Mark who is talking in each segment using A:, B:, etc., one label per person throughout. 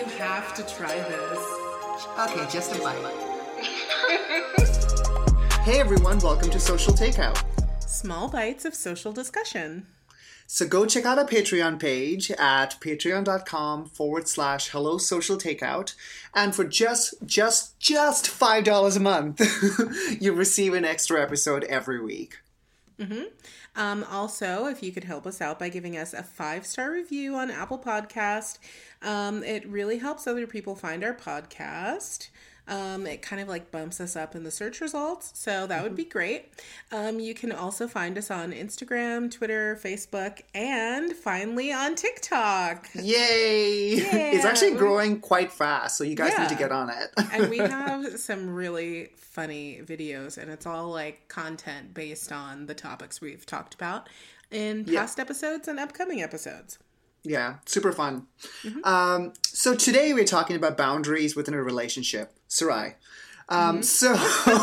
A: You have to try this.
B: Okay, just a bite. Hey everyone, welcome to Social Takeout.
A: Small bites of social discussion.
B: So go check out our Patreon page at patreon.com/Hello Social Takeout. And for just $5 a month, you receive an extra episode every week.
A: Also, if you could help us out by giving us a 5-star review on Apple Podcast, it really helps other people find our podcast. It kind of like bumps us up in the search results, so that would be great. You can also find us on Instagram, Twitter, Facebook, and finally on TikTok.
B: Yay! It's actually growing quite fast, so you guys need to get on it.
A: And we have some really funny videos, and it's all like content based on the topics we've talked about in past episodes and upcoming episodes.
B: Yeah, super fun. So today we're talking about boundaries within a relationship. Sarai. So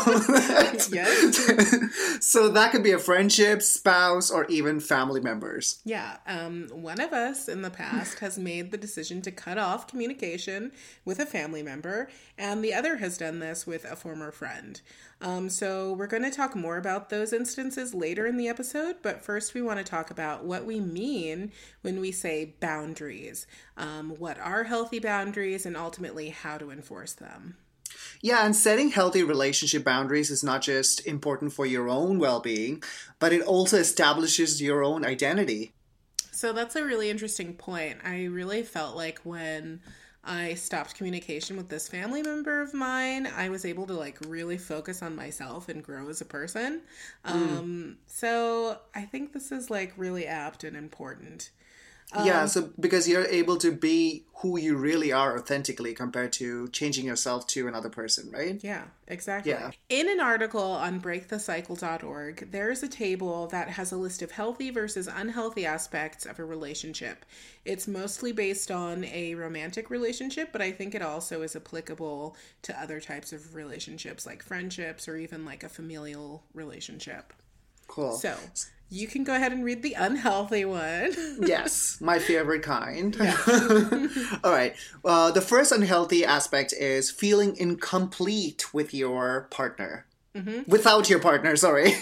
B: that could be a friendship, spouse, or even family members.
A: Yeah. One of us in the past has made the decision to cut off communication with a family member, and the other has done this with a former friend. So we're going to talk more about those instances later in the episode, but first we want to talk about what we mean when we say boundaries. What are healthy boundaries, and ultimately how to enforce them.
B: Yeah, and setting healthy relationship boundaries is not just important for your own well-being, but it also establishes your own identity.
A: So that's a really interesting point. I really felt like when I stopped communication with this family member of mine, I was able to like really focus on myself and grow as a person. So I think this is like really apt and important.
B: So because you're able to be who you really are authentically compared to changing yourself to another person, right?
A: Yeah, exactly.
B: Yeah.
A: In an article on breakthecycle.org, there's a table that has a list of healthy versus unhealthy aspects of a relationship. It's mostly based on a romantic relationship, but I think it also is applicable to other types of relationships like friendships or even like a familial relationship.
B: Cool.
A: So you can go ahead and read the unhealthy one.
B: Yes, my favorite kind. Yeah. All right. The first unhealthy aspect is feeling incomplete with your partner. Without your partner, sorry.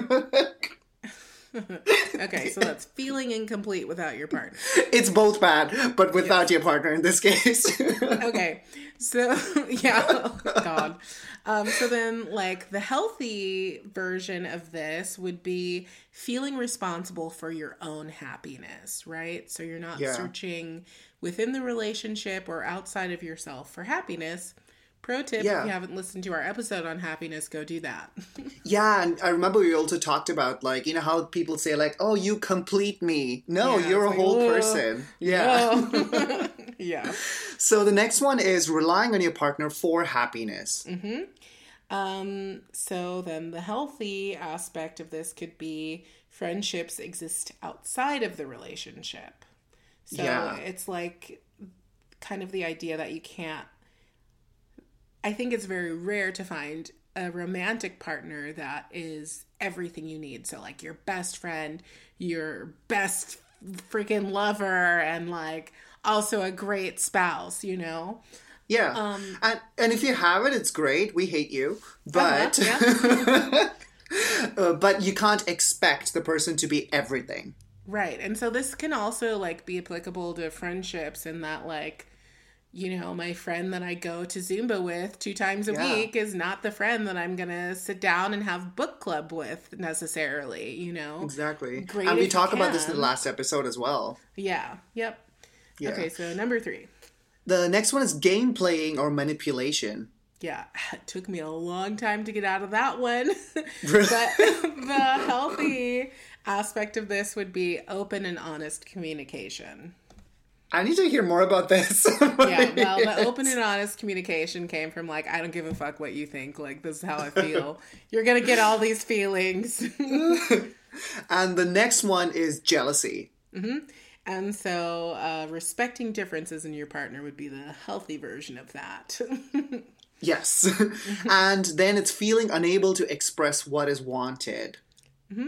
A: Okay, so that's feeling incomplete without your partner.
B: It's both bad, but without your partner in this case.
A: Okay, so, yeah, oh, God. So then, like, the healthy version of this would be feeling responsible for your own happiness, right? So you're not searching within the relationship or outside of yourself for happiness. Pro tip, if you haven't listened to our episode on happiness, go do that.
B: Yeah, and I remember we also talked about, like, you know how people say, like, oh, you complete me. No, you're a whole person. Yeah.
A: Yeah.
B: So the next one is relying on your partner for happiness.
A: So then the healthy aspect of this could be friendships exist outside of the relationship. So it's like kind of the idea that you can't, I think it's very rare to find a romantic partner that is everything you need. So like your best friend, your best freaking lover, and like also a great spouse, you know?
B: Yeah. And if you have it, it's great. We hate you. But but you can't expect the person to be everything.
A: Right. And so this can also like be applicable to friendships in that like, you know, my friend that I go to Zumba with 2 times a week is not the friend that I'm going to sit down and have book club with necessarily, you know?
B: Exactly.
A: Great,
B: and we talk about this in the last episode as well.
A: Yeah. Yep. Yeah. Okay, so number 3.
B: The next one is game playing or manipulation.
A: Yeah, it took me a long time to get out of that one. But the healthy aspect of this would be open and honest communication.
B: I need to hear more about this.
A: Yeah, well, the open and honest communication came from like, I don't give a fuck what you think. Like, this is how I feel. You're going to get all these feelings.
B: And the next one is jealousy.
A: And so respecting differences in your partner would be the healthy version of that.
B: Yes. And then it's feeling unable to express what is wanted.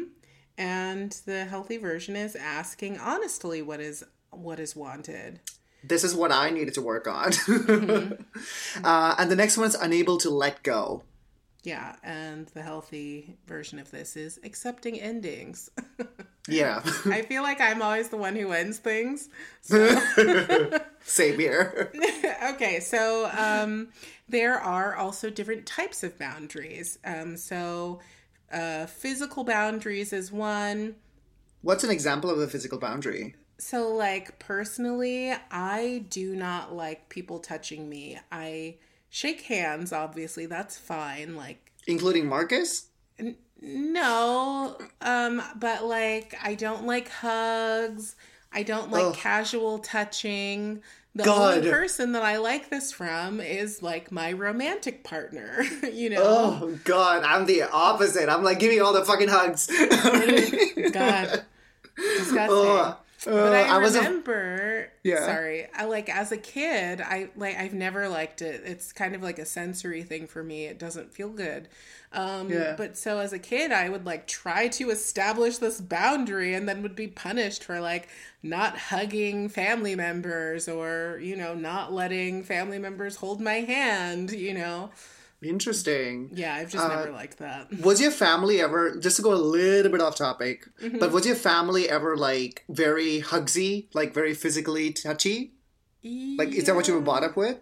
A: And the healthy version is asking honestly what is wanted.
B: This is what I needed to work on. And the next one's unable to let go.
A: Yeah, and the healthy version of this is accepting endings.
B: Yeah.
A: I feel like I'm always the one who ends things. So.
B: Same here.
A: Okay, so there are also different types of boundaries. Physical boundaries is one.
B: What's an example of a physical boundary?
A: So, like, personally, I do not like people touching me. I shake hands, obviously, that's fine. Like,
B: including Marcus?
A: No, but like, I don't like hugs. I don't like casual touching. The only person that I like this from is like my romantic partner, you know?
B: Oh, God, I'm the opposite. I'm like, give me all the fucking hugs.
A: God, disgusting. But I remember, sorry, I like as a kid, I've never liked it. It's kind of like a sensory thing for me. It doesn't feel good. But so as a kid, I would like try to establish this boundary and then would be punished for like not hugging family members or, you know, not letting family members hold my hand, you know.
B: Interesting.
A: Yeah, I've just never liked that.
B: Was your family ever, just to go a little bit off topic, but was your family ever like very hugsy, like very physically touchy? Yeah. Like, is that what you were brought up with?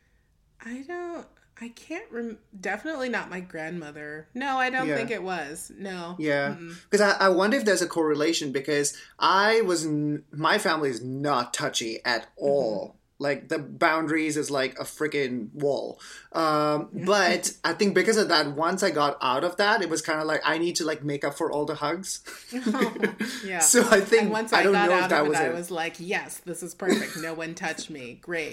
A: Definitely not my grandmother. No, I don't think it was. No.
B: Yeah. Because I wonder if there's a correlation because my family is not touchy at all. Like, the boundaries is like a freaking wall. But I think because of that, once I got out of that, it was kind of like, I need to like make up for all the hugs.
A: Yeah.
B: So I think,
A: and once I got out of it, I was like, yes, this is perfect. No one touched me. Great.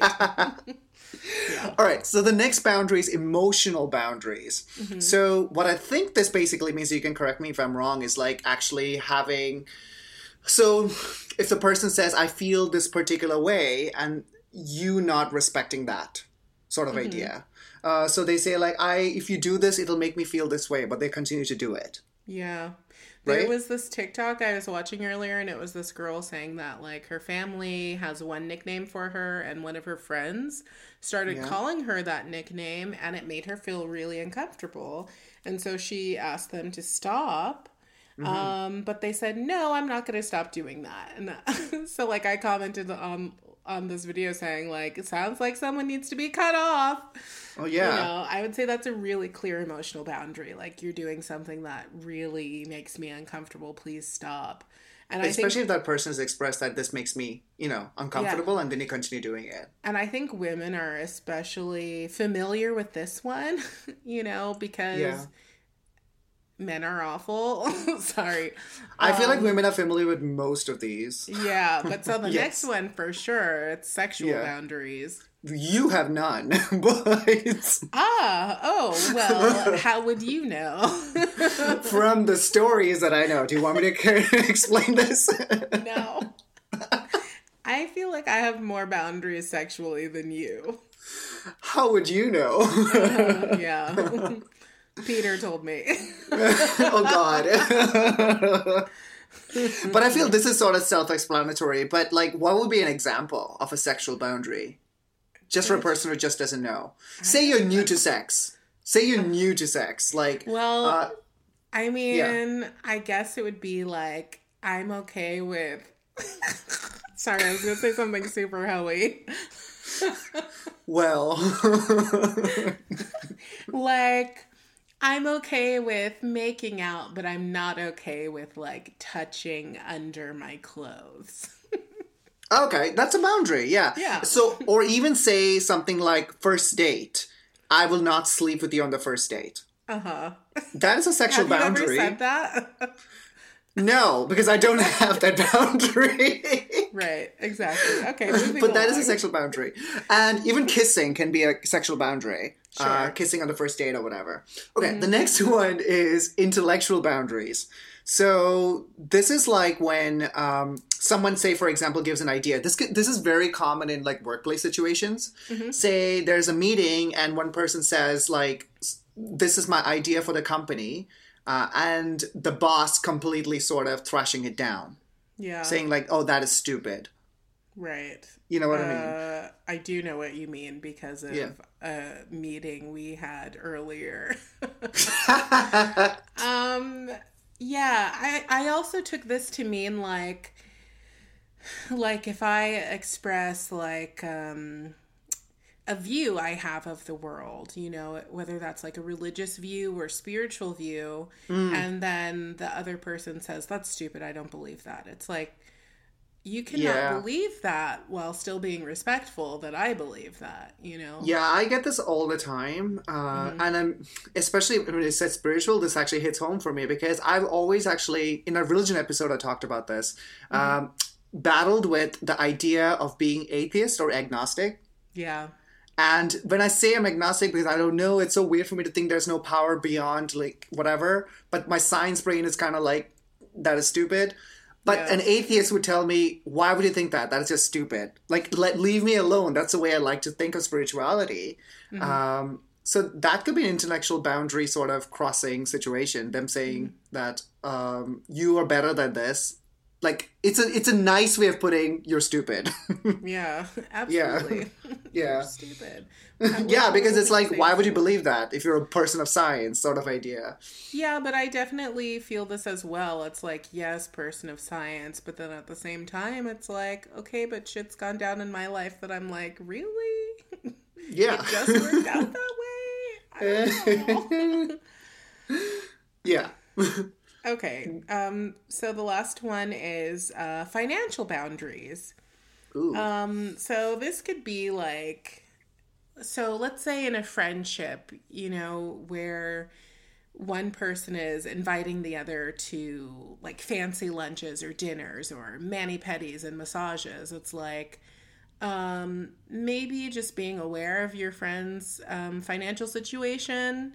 A: Yeah.
B: All right. So the next boundary is emotional boundaries. So what I think this basically means, you can correct me if I'm wrong, is like actually having... So if the person says, I feel this particular way, and you not respecting that sort of idea. So they say like, if you do this, it'll make me feel this way, but they continue to do it.
A: Yeah. There was this TikTok I was watching earlier, and it was this girl saying that like her family has one nickname for her, and one of her friends started calling her that nickname, and it made her feel really uncomfortable. And so she asked them to stop. But they said, no, I'm not going to stop doing that. And so like I commented on this video saying like, it sounds like someone needs to be cut off.
B: Oh yeah.
A: You know, I would say that's a really clear emotional boundary. Like, you're doing something that really makes me uncomfortable. Please stop. And
B: especially if that person has expressed that this makes me, you know, uncomfortable, and then you continue doing it.
A: And I think women are especially familiar with this one, you know, because men are awful. Sorry.
B: I feel like women are familiar with most of these.
A: Yeah, but so the next one for sure, it's sexual boundaries.
B: You have none, but...
A: well, how would you know?
B: From the stories that I know. Do you want me to explain this?
A: No. I feel like I have more boundaries sexually than you.
B: How would you know?
A: Yeah. Peter told me.
B: Oh, God. But I feel this is sort of self-explanatory. But, like, what would be an example of a sexual boundary? Just for a person who just doesn't know. Say you're new to sex. Like,
A: well, I mean, I guess it would be like, I'm okay with... Sorry, I was going to say something super hoey.
B: Well.
A: Like, I'm okay with making out, but I'm not okay with, like, touching under my clothes.
B: Okay, that's a boundary, yeah. So, or even say something like first date. I will not sleep with you on the first date. That is a sexual boundary.
A: Have you ever said that?
B: No, because I don't have that boundary.
A: Right, exactly. Okay,
B: but that is a sexual boundary. And even kissing can be a sexual boundary.
A: Sure.
B: Kissing on the first date or whatever. Okay, the next one is intellectual boundaries. So this is like when someone, say, for example, gives an idea. This is very common in like workplace situations. Say there's a meeting and one person says like, this is my idea for the company. And the boss completely sort of thrashing it down.
A: Yeah.
B: Saying like, oh, that is stupid.
A: Right.
B: You know what I mean?
A: I do know what you mean because of a meeting we had earlier. Yeah, I also took this to mean like if I express like a view I have of the world, you know, whether that's like a religious view or spiritual view, and then the other person says, that's stupid, I don't believe that. It's like, you cannot believe that while still being respectful that I believe that, you know?
B: Yeah, I get this all the time. And I'm, especially when it says spiritual, this actually hits home for me because I've always actually, in a religion episode, I talked about this, battled with the idea of being atheist or agnostic.
A: Yeah.
B: And when I say I'm agnostic because I don't know, it's so weird for me to think there's no power beyond like whatever. But my science brain is kind of like, that is stupid. But an atheist would tell me, why would you think that? That is just stupid. Like, leave me alone. That's the way I like to think of spirituality. So that could be an intellectual boundary sort of crossing situation. Them saying that you are better than this. Like, it's a nice way of putting you're stupid.
A: Yeah, absolutely.
B: Yeah.
A: You're stupid.
B: Yeah, because it's like, why would you believe that if you're a person of science sort of idea?
A: Yeah, but I definitely feel this as well. It's like, yes, person of science, but then at the same time, it's like, okay, but shit's gone down in my life that I'm like, really?
B: Yeah.
A: It just worked out that way? I don't know.
B: Yeah.
A: Okay, so the last one is financial boundaries.
B: Ooh.
A: So this could be like, so let's say in a friendship, you know, where one person is inviting the other to like fancy lunches or dinners or mani-pedis and massages. It's like, maybe just being aware of your friend's financial situation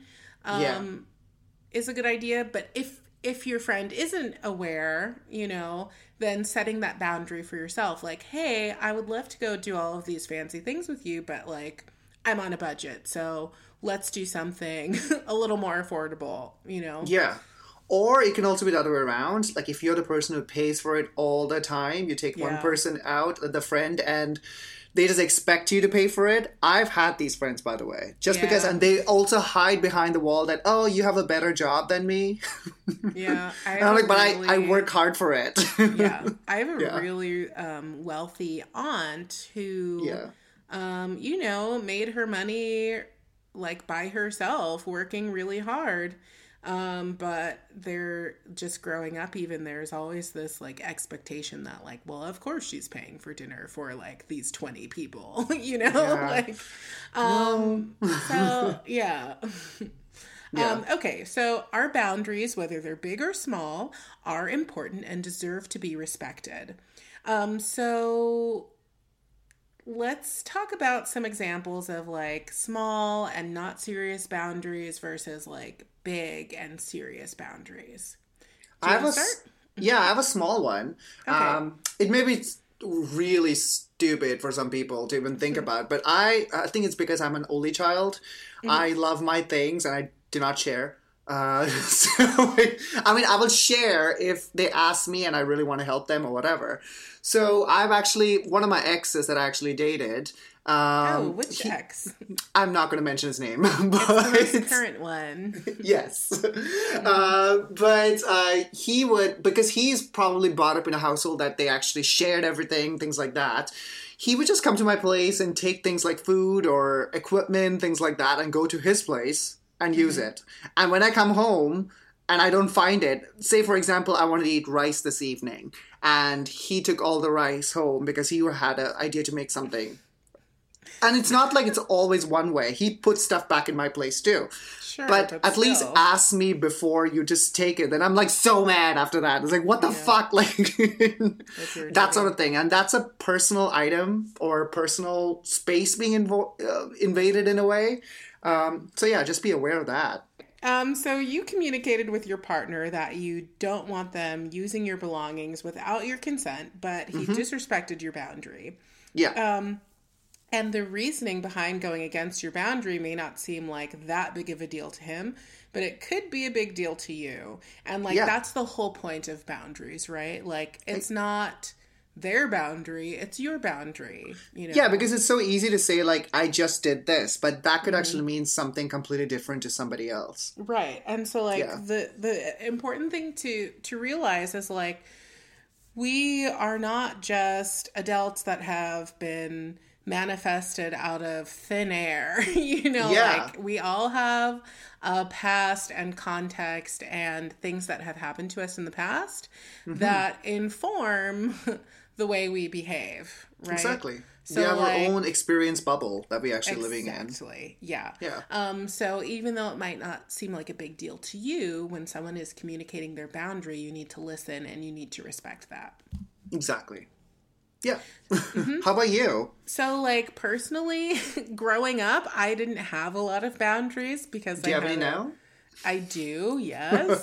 A: is a good idea. But if your friend isn't aware, you know, then setting that boundary for yourself, like, hey, I would love to go do all of these fancy things with you, but like, I'm on a budget, so let's do something a little more affordable, you know?
B: Yeah. Or it can also be the other way around. Like, if you're the person who pays for it all the time, you take one person out, the friend, and they just expect you to pay for it. I've had these friends, by the way. Just because, and they also hide behind the wall that, oh, you have a better job than me.
A: Yeah.
B: And I'm like, but I work hard for it.
A: Yeah. I have a really wealthy aunt who, you know, made her money like by herself, working really hard. But they're just growing up, even there's always this like expectation that like, well, of course she's paying for dinner for like these 20 people, you know, so yeah. Okay. So our boundaries, whether they're big or small, are important and deserve to be respected. So let's talk about some examples of like small and not serious boundaries versus like big and serious boundaries. Do you want to start?
B: Yeah, I have a small one.
A: Okay.
B: It may be really stupid for some people to even think about, but I think it's because I'm an only child. I love my things and I do not share. So, I mean, I will share if they ask me and I really want to help them or whatever. So I've actually, one of my exes that I actually dated.
A: Which ex?
B: I'm not going to mention his name. But
A: it's the most current one.
B: Yes. But he would, because he's probably brought up in a household that they actually shared everything, things like that. He would just come to my place and take things like food or equipment, things like that, and go to his place and use it. And when I come home and I don't find it, say for example, I wanted to eat rice this evening and he took all the rice home because he had an idea to make something. And it's not like it's always one way. He puts stuff back in my place too.
A: Sure,
B: but at least ask me before you just take it. Then I'm like so mad after that. It's like, what the fuck? Like that sort of thing. And that's a personal item or personal space being invaded in a way. So yeah, just be aware of that.
A: So you communicated with your partner that you don't want them using your belongings without your consent, but he disrespected your boundary.
B: Yeah.
A: And the reasoning behind going against your boundary may not seem like that big of a deal to him, but it could be a big deal to you. And like, that's the whole point of boundaries, right? Like, it's not their boundary, it's your boundary, you know?
B: Yeah, because it's so easy to say, like, I just did this, but that could actually mean something completely different to somebody else.
A: Right. And so, like, the important thing to realize is, like, we are not just adults that have been manifested out of thin air, you know, like we all have a past and context and things that have happened to us in the past that inform the way we behave, right?
B: Exactly.
A: So
B: we have
A: like,
B: our own experience bubble that we're actually living in.
A: Exactly. Yeah.
B: Yeah.
A: So even though it might not seem like a big deal to you, when someone is communicating their boundary, you need to listen and you need to respect that.
B: Exactly. Yeah. How about you?
A: So, like, personally, growing up, I didn't have a lot of boundaries because
B: Do you have any now?
A: I do, yes.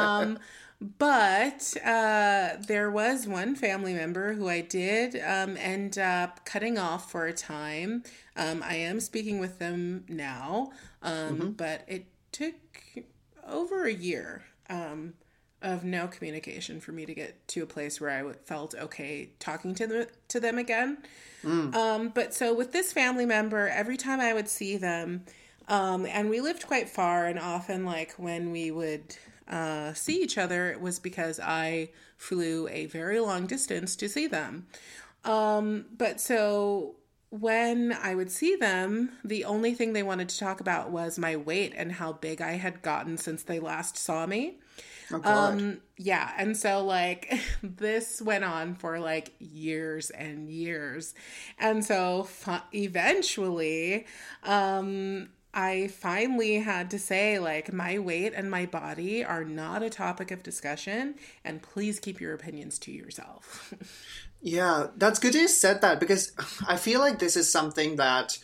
A: But there was one family member who I did end up cutting off for a time. I am speaking with them now, but it took over a year of no communication for me to get to a place where I felt okay talking to them again. But so with this family member, every time I would see them, and we lived quite far, and often like when we would see each other, it was because I flew a very long distance to see them. But so when I would see them, the only thing they wanted to talk about was my weight and how big I had gotten since they last saw me.
B: Oh, God.
A: Yeah. And so like this went on for like years and years. And so eventually, I finally had to say, like, my weight and my body are not a topic of discussion, and please keep your opinions to yourself.
B: Yeah, that's good you said that, because I feel like this is something that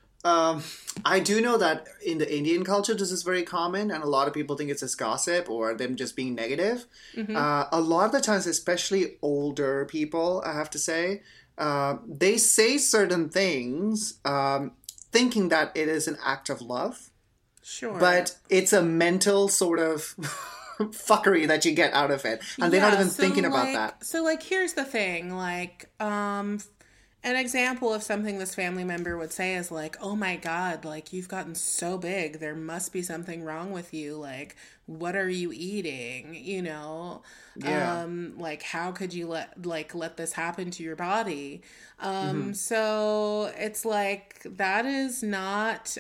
B: I do know that in the Indian culture, this is very common, and a lot of people think it's just gossip or them just being negative. A lot of the times, especially older people, I have to say, they say certain things thinking that it is an act of love.
A: Sure.
B: But it's a mental sort of fuckery that you get out of it. And they're not even thinking about that.
A: So, like, here's the thing. Like, an example of something this family member would say is like, oh my God, like, you've gotten so big. There must be something wrong with you. Like, what are you eating? You know?
B: Yeah.
A: Like, how could you let this happen to your body? So it's like, that is not,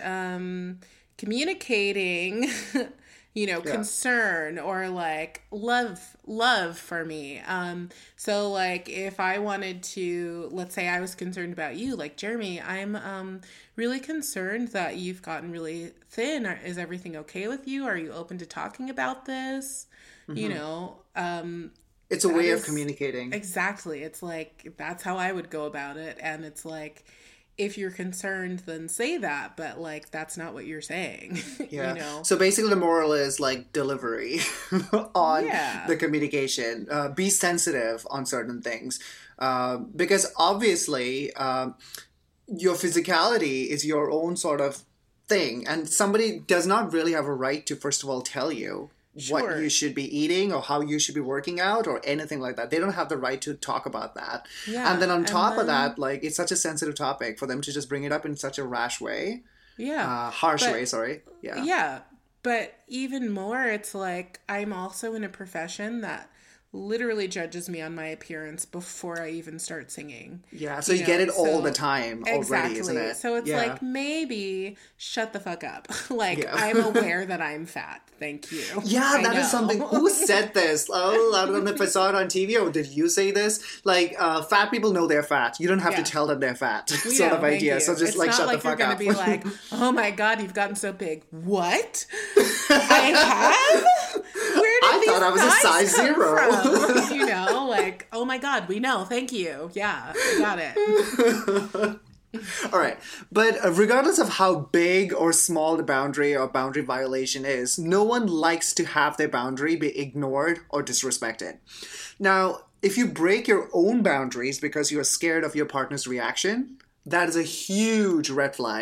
A: communicating, you know, concern or like love for me. So like if I wanted to, let's say I was concerned about you, like, Jeremy, I'm really concerned that you've gotten really thin. Is everything okay with you? Are you open to talking about this? You know,
B: it's a way of communicating.
A: Exactly. It's like, that's how I would go about it. And it's like, if you're concerned, then say that, but like, that's not what you're saying.
B: Yeah.
A: You know?
B: So basically the moral is like delivery on the communication. Be sensitive on certain things. Because obviously your physicality is your own sort of thing. And somebody does not really have a right to, first of all, tell you what you should be eating or how you should be working out or anything like that. They don't have the right to talk about that. Yeah, and then on top of that, like, it's such a sensitive topic for them to just bring it up in such a rash way.
A: Yeah.
B: Harsh way, sorry. Yeah.
A: Yeah. But even more, it's like, I'm also in a profession that literally judges me on my appearance before I even start singing.
B: Yeah, so you get it all the time already, isn't it?
A: So it's like, maybe shut the fuck up. Like, I'm aware that I'm fat. Thank you.
B: Yeah, that is something. Who said this? Oh, I don't know if I saw it on TV or did you say this? Like, fat people know they're fat. You don't have to tell them they're fat. Sort of idea. So just like, shut the fuck up.
A: It's not like you're going to be like, oh my God, you've gotten so big. What? I have? Where did
B: I thought I was a size 0.
A: You know, like, oh my God, we know. Thank you. Yeah, I got it.
B: All right. But regardless of how big or small the boundary or boundary violation is, no one likes to have their boundary be ignored or disrespected. Now, if you break your own boundaries because you are scared of your partner's reaction, that is a huge red flag.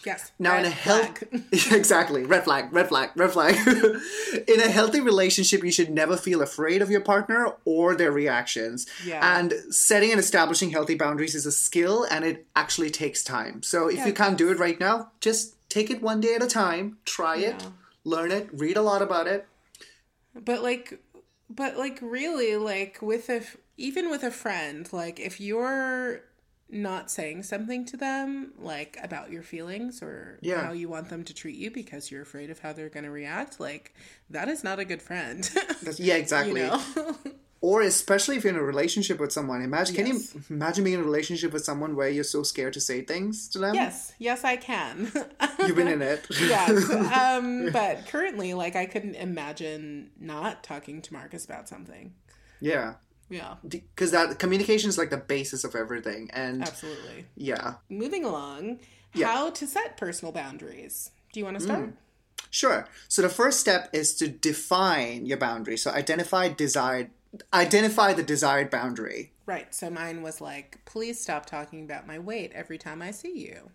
A: Yes.
B: Now in a exactly, red flag, red flag, red flag. In a healthy relationship, you should never feel afraid of your partner or their reactions.
A: Yeah.
B: And setting and establishing healthy boundaries is a skill, and it actually takes time. So if you can't do it right now, just take it one day at a time, try it, learn it, read a lot about it.
A: But really, like even with a friend, like if you're not saying something to them, like about your feelings or how you want them to treat you because you're afraid of how they're going to react, like that is not a good friend.
B: Yeah, exactly. You know? Or especially if you're in a relationship with someone. Can you imagine being in a relationship with someone where you're so scared to say things to them?
A: Yes, I can.
B: You've been in it.
A: Yes. But currently, like, I couldn't imagine not talking to Marcus about something.
B: Yeah.
A: Yeah.
B: Because that communication is like the basis of everything. And
A: absolutely.
B: Yeah.
A: Moving along, how to set personal boundaries. Do you want to start?
B: Sure. So the first step is to define your boundary. So identify the desired boundary.
A: Right. So mine was like, please stop talking about my weight every time I see you.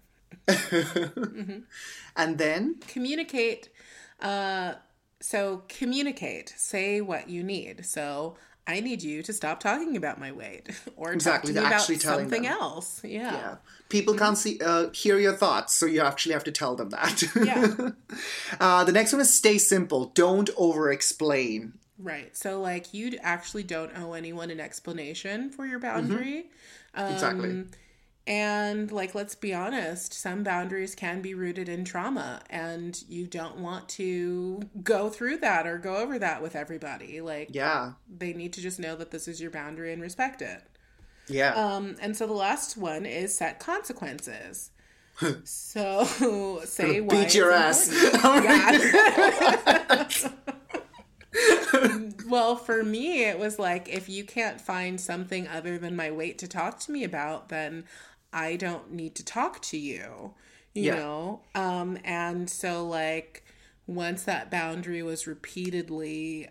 B: And then?
A: Communicate. Communicate. Say what you need. So I need you to stop talking about my weight or talk to me about something else. Yeah.
B: People can't hear your thoughts, so you actually have to tell them that.
A: Yeah.
B: The next one is stay simple. Don't over-explain.
A: Right. So, like, you actually don't owe anyone an explanation for your boundary.
B: Exactly.
A: And, like, let's be honest, some boundaries can be rooted in trauma, and you don't want to go through that or go over that with everybody. Like, they need to just know that this is your boundary and respect it.
B: Yeah.
A: And so the last one is set consequences. So, say why.
B: Beat your ass.
A: Well, for me, it was like, if you can't find something other than my weight to talk to me about, then I don't need to talk to you, you know? And so, like, once that boundary was repeatedly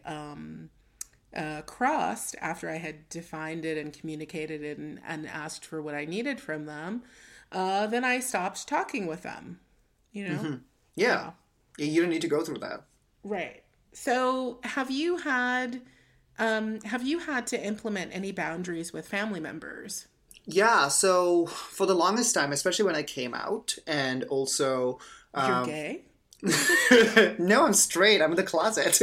A: crossed after I had defined it and communicated it and asked for what I needed from them, then I stopped talking with them, you know?
B: Yeah. You don't need to go through that.
A: Right. So have you had to implement any boundaries with family members?
B: Yeah. So for the longest time, especially when I came out, and also
A: you're gay?
B: No, I'm straight. I'm in the closet.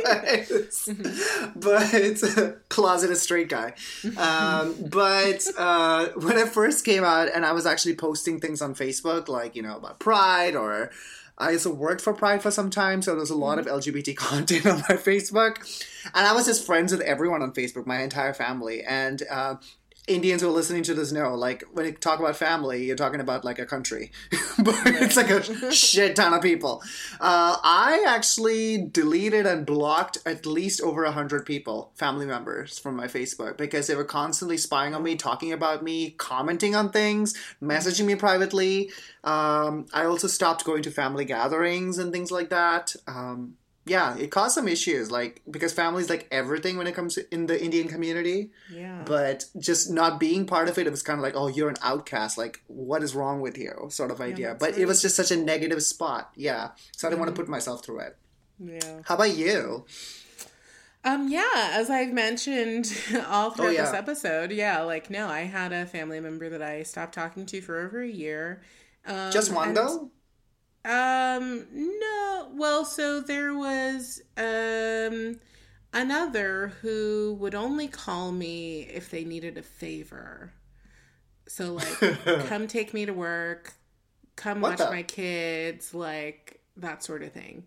B: But closet a straight guy. But when I first came out and I was actually posting things on Facebook, like, you know, about Pride, or I also worked for Pride for some time, so there's a lot of LGBT content on my Facebook. And I was just friends with everyone on Facebook, my entire family. And Indians who are listening to this know, like, when you talk about family, you're talking about, like, a country. But it's like a shit ton of people. I actually deleted and blocked at least over 100 people, family members, from my Facebook, because they were constantly spying on me, talking about me, commenting on things, messaging me privately. I also stopped going to family gatherings and things like that. Yeah, it caused some issues, like, because family is like everything when it comes to in the Indian community.
A: Yeah.
B: But just not being part of it, it was kind of like, oh, you're an outcast. Like, what is wrong with you? Sort of idea. But it was just such a negative spot. Yeah. So I didn't want to put myself through it.
A: Yeah.
B: How about you?
A: Yeah, as I've mentioned all throughout this episode, no, I had a family member that I stopped talking to for over a year.
B: Just one, though?
A: No. Well, so there was another who would only call me if they needed a favor. So, like, come take me to work, come watch my kids, like, that sort of thing.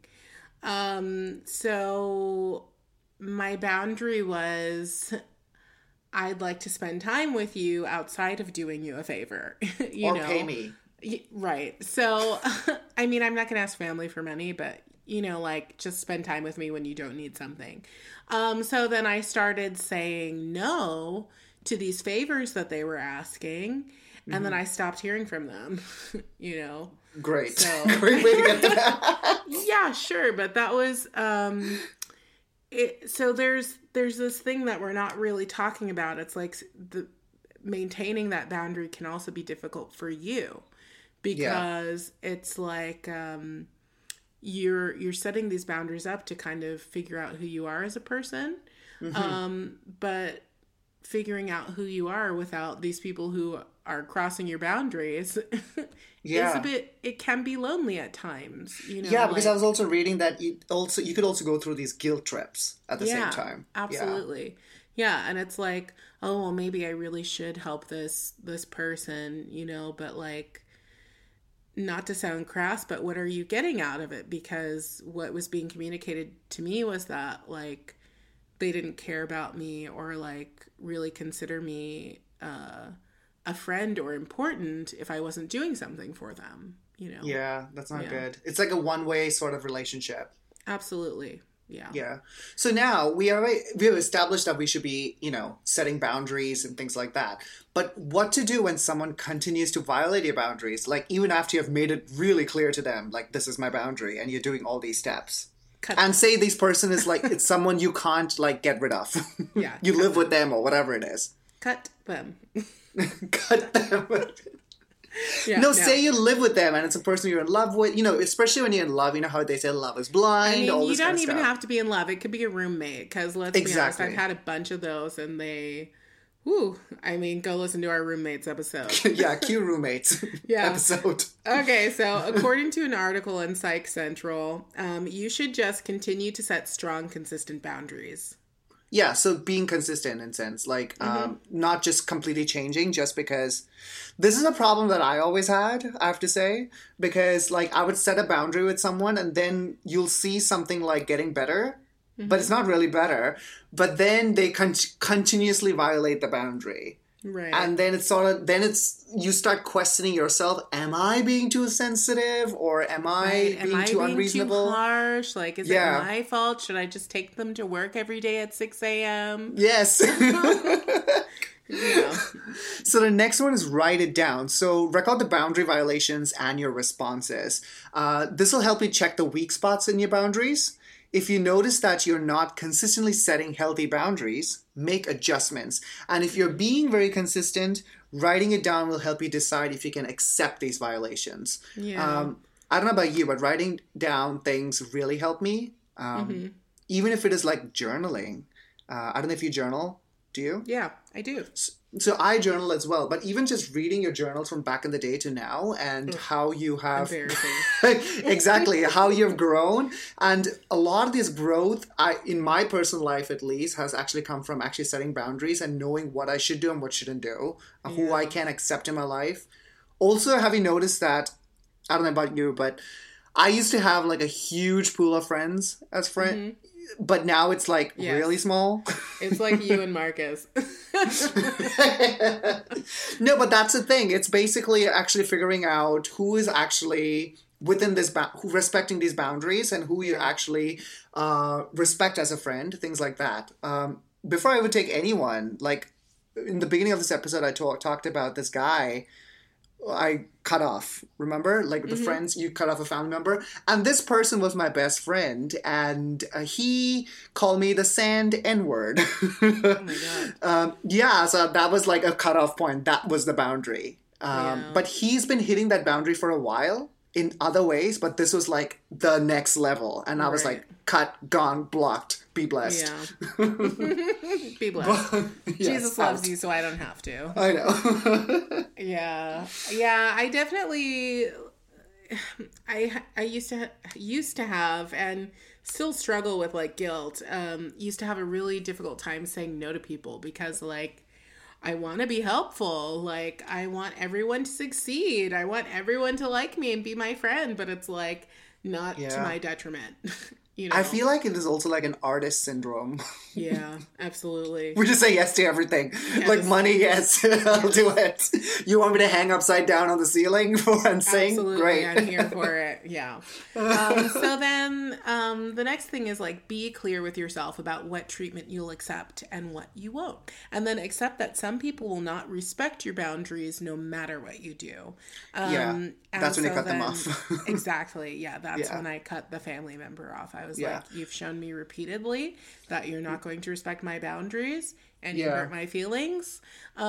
A: So my boundary was, I'd like to spend time with you outside of doing you a favor. Or
B: pay me.
A: Right. So, I mean, I'm not going to ask family for money, but, you know, like, just spend time with me when you don't need something. So then I started saying no to these favors that they were asking, and then I stopped hearing from them, you know.
B: Great. So, great way to get to that.
A: Yeah, sure. But that was, so there's this thing that we're not really talking about. It's like maintaining that boundary can also be difficult for you. because it's like you're setting these boundaries up to kind of figure out who you are as a person. But figuring out who you are without these people who are crossing your boundaries it can be lonely at times, you know.
B: Yeah, because I was also reading that you could also go through these guilt trips at the same time.
A: Absolutely. Yeah, and it's like, oh, well, maybe I really should help this person, you know, but like, not to sound crass, but what are you getting out of it? Because what was being communicated to me was that like they didn't care about me or like really consider me a friend or important if I wasn't doing something for them, you know?
B: Yeah, that's not good. It's like a one-way sort of relationship.
A: Absolutely. Yeah.
B: Yeah. So now we have established that we should be, you know, setting boundaries and things like that. But what to do when someone continues to violate your boundaries? Like even after you've made it really clear to them, like this is my boundary, and you're doing all these steps. And say this person is like, it's someone you can't like get rid of.
A: Yeah.
B: You live with them or whatever it is.
A: Cut them.
B: Cut them. Say you live with them and it's a person you're in love with. You know, especially when you're in love, you know how they say love is blind.
A: I mean,
B: all
A: you
B: this
A: don't
B: kind of
A: even
B: stuff.
A: have to be in love. It could be a roommate. Because let's be honest, I've had a bunch of those and they... I mean, go listen to our roommates episode.
B: Yeah, cute roommates episode.
A: Okay, so according to an article in Psych Central, you should just continue to set strong, consistent boundaries.
B: Yeah, so being consistent in a sense, like not just completely changing just because this is a problem that I always had, I have to say, because like I would set a boundary with someone and then you'll see something like getting better, but it's not really better. But then they continuously violate the boundary.
A: Right.
B: And then you start questioning yourself. Am I being too sensitive or am I being too unreasonable?
A: Too harsh? Like, is it my fault? Should I just take them to work every day at 6 a.m.?
B: Yes. Yeah. So the next one is write it down. So record the boundary violations and your responses. This will help you check the weak spots in your boundaries. If you notice that you're not consistently setting healthy boundaries, make adjustments. And if you're being very consistent, writing it down will help you decide if you can accept these violations.
A: Yeah.
B: I don't know about you, but writing down things really help me. Even if it is like journaling. I don't know if you journal. Do you?
A: Yeah, I do.
B: So I journal as well, but even just reading your journals from back in the day to now and how you have...
A: Embarrassing.
B: Exactly, how you've grown. And a lot of this growth, in my personal life at least, has actually come from actually setting boundaries and knowing what I should do and what shouldn't do, and who I can accept in my life. Also, having noticed that, I don't know about you, but I used to have like a huge pool of friends as friends. But now it's like really small.
A: It's like you and Marcus.
B: No, but that's the thing. It's basically actually figuring out who is actually within this, who respecting these boundaries and who you actually respect as a friend, things like that. Before I would take anyone, like in the beginning of this episode, I talked about this guy I cut off, remember? Like the friends, you cut off a family member. And this person was my best friend, and he called me the sand N-word.
A: Oh my God.
B: So that was like a cutoff point. That was the boundary. But he's been hitting that boundary for a while in other ways, but this was like the next level. And I was like, cut, gone, blocked. Be blessed.
A: Yeah. Be blessed. Jesus loves you, so I don't have to.
B: I know.
A: Yeah. I definitely. I used to have and still struggle with like guilt. Used to have a really difficult time saying no to people because like I want to be helpful. Like I want everyone to succeed. I want everyone to like me and be my friend, but it's like not to my detriment. You know?
B: I feel like it is also like an artist syndrome.
A: Yeah, absolutely.
B: We just say yes to everything. Yes. Like money, yes, I'll do it. You want me to hang upside down on the ceiling and sing?
A: Absolutely,
B: great.
A: I'm here for it. Yeah. So then the next thing is like be clear with yourself about what treatment you'll accept and what you won't. And then accept that some people will not respect your boundaries no matter what you do.
B: That's when you cut them off.
A: Exactly. Yeah, that's when I cut the family member off. I was like, you've shown me repeatedly that you're not going to respect my boundaries and you hurt my feelings.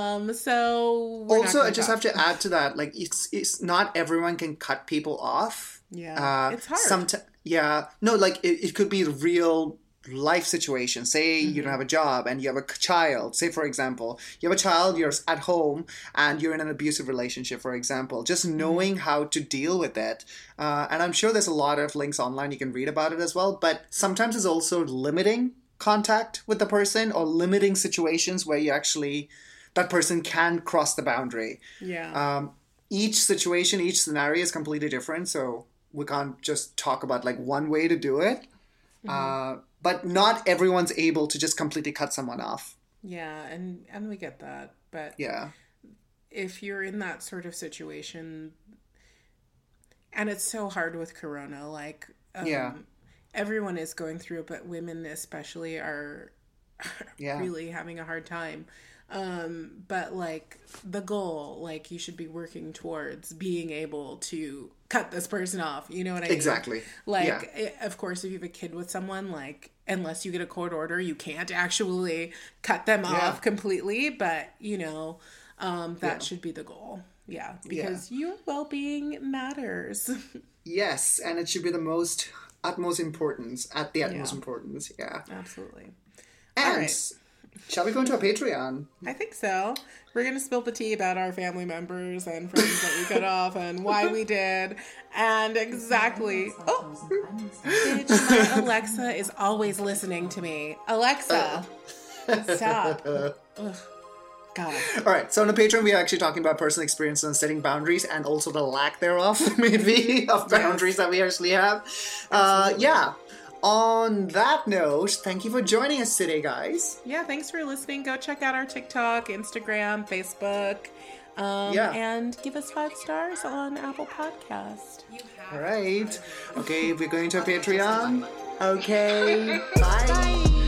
A: So
B: also, I just have to add to that, like, it's not everyone can cut people off.
A: Yeah, it's hard.
B: No, like it could be real life situation. Say you don't have a job and you have a child. Say, for example, you have a child, you're at home and you're in an abusive relationship, for example. Just knowing how to deal with it. And I'm sure there's a lot of links online you can read about it as well. But sometimes it's also limiting contact with the person or limiting situations where you actually, that person can cross the boundary.
A: Yeah.
B: Each situation, each scenario is completely different. So we can't just talk about like one way to do it. But not everyone's able to just completely cut someone off.
A: Yeah, and we get that. But if you're in that sort of situation, and it's so hard with Corona, like, everyone is going through it, but women especially are really having a hard time. But like the goal, like you should be working towards being able to cut this person off. You know what I mean?
B: Exactly.
A: Like, of course, if you have a kid with someone, like, unless you get a court order, you can't actually cut them off completely. But, you know, that should be the goal. Yeah. Because your well-being matters.
B: Yes. And it should be the utmost importance. Yeah.
A: Absolutely.
B: And... All right. Shall we go into a Patreon?
A: I think so. We're going to spill the tea about our family members and friends that we cut off and why we did. And exactly. Oh, bitch, my Alexa is always listening to me. Alexa, stop. Ugh. God.
B: All right. So on the Patreon, we are actually talking about personal experiences and setting boundaries and also the lack thereof, maybe, of boundaries that we actually have. Yeah. On that note, thank you for joining us today, guys.
A: Yeah, thanks for listening. Go check out our TikTok, Instagram, Facebook, and give us 5 stars on Apple Podcast.
B: All right. Okay, we're going to a Patreon. Okay, bye.